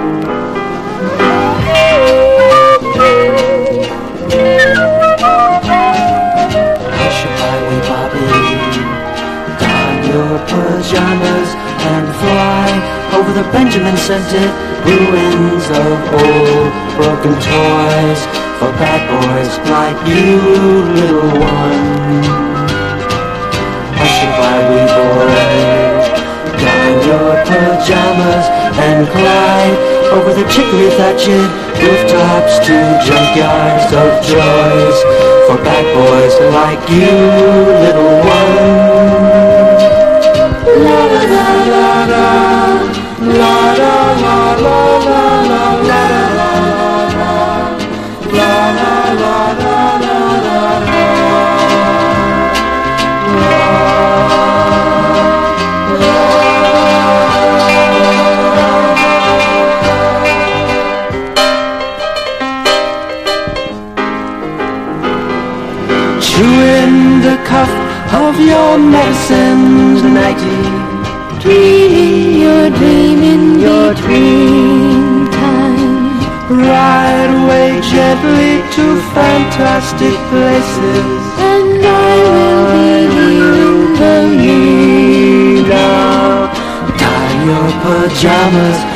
Pajamas and fly over the Benjamin-scented ruins of old broken toys for bad boys like you, little one. Hush-a-bye, wee boy, don your pajamas and glide over the chicory-thatched rooftops to junkyards of joys for bad boys like you, little one. La la la la la la la la la la chewing the cuff of your medicines, nighty. Dreaming your dream in your dream time. Ride away gently to fantastic places, and I will be here in the now. Tie your pajamas